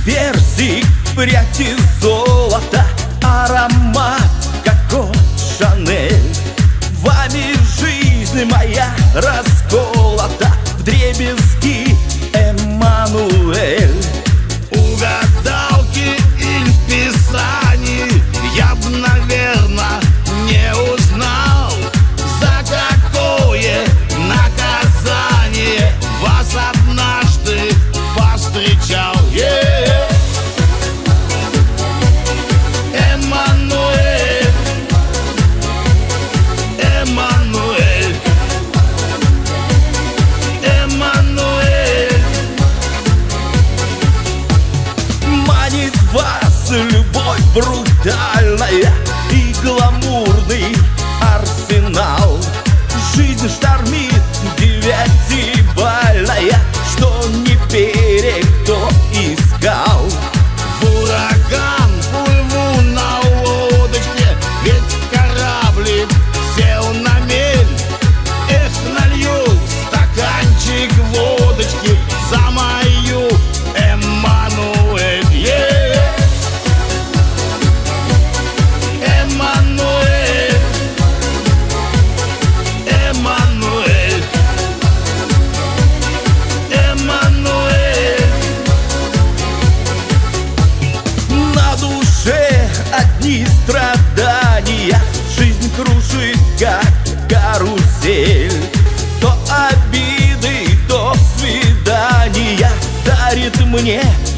персик, пряди золота, аромат Коко Шанель. Вами жизнь моя расколота вдребезги, Эммануэль. Угадалки или в писании я б, наверно, не узнал, за какое наказание вас однажды повстречал. Эммануэль, Эммануэль, Эммануэль. Манит вас любовь брутальная и гламурный арсенал. Жизнь штормит девятибальная, что не берег, то искал. В ураган плыву на лодочке, ведь кораблик сел на мель. Эх, налью стаканчик водочки за мою Эммануэль. Эммануэль, Эммануэль, Эммануэль. На душе одни страдания, жизнь кружит, как карусель. То обиды, то свидания дарит мне